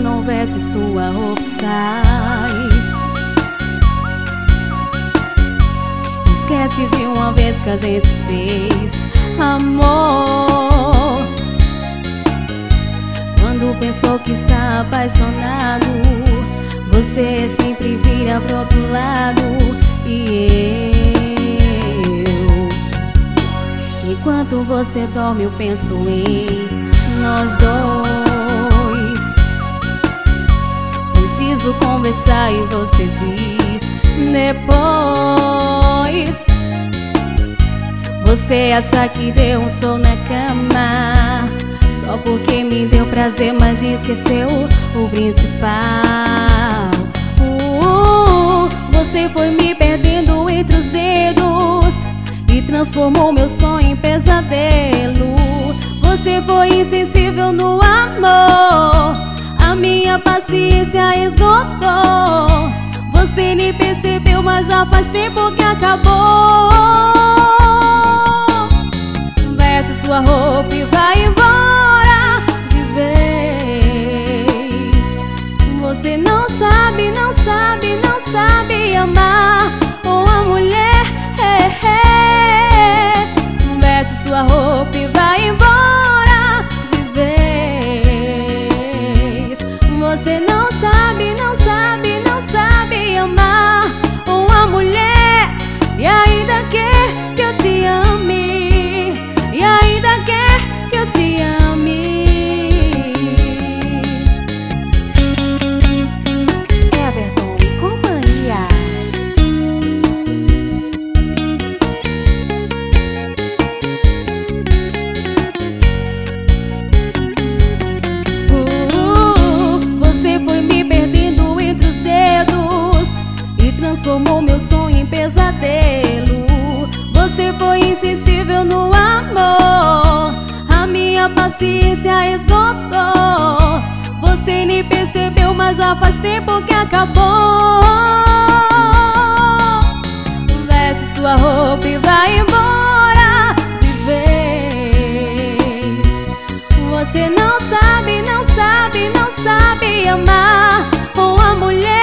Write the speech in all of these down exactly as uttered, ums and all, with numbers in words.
não veste sua roupa sai. Esquece de uma vez que a gente fez amor. Quando pensou que está apaixonado, você sempre vira pro outro lado. E eu, enquanto você dorme, eu penso em nós dois. Preciso conversar e você diz depois. Você acha que deu um show na cama só porque me deu prazer, mas esqueceu o principal. uh, Você foi me perdendo entre os dedos e transformou meu sonho em pesadelo. Você foi insensível no amor, a minha paciência esgotou. Você nem percebeu, mas já faz tempo que acabou. Veste sua roupa e vai embora de vez. Você não sabe, não sabe, não sabe amar uma mulher. Veste sua roupa e vai embora de vez. Você não sabe, não sabe, não sabe amar uma mulher. E ainda quer que eu te ame, e ainda quer que eu te ame. Everton e companhia. uh, Você foi me perdendo entre os dedos e transformou meu sonho em pesadelo. Você foi insensível no amor, a minha paciência esgotou. Você nem percebeu, mas já faz tempo que acabou. Veste sua roupa e vai embora de vez. Você não sabe, não sabe, não sabe amar uma mulher.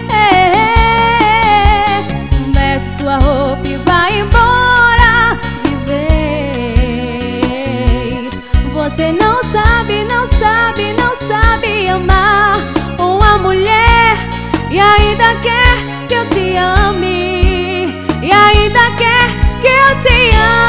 Veste sua roupa e vai embora de vez. Você não sabe, não sabe, não sabe amar uma mulher. E ainda quer que eu te ame, e ainda quer que eu te ame.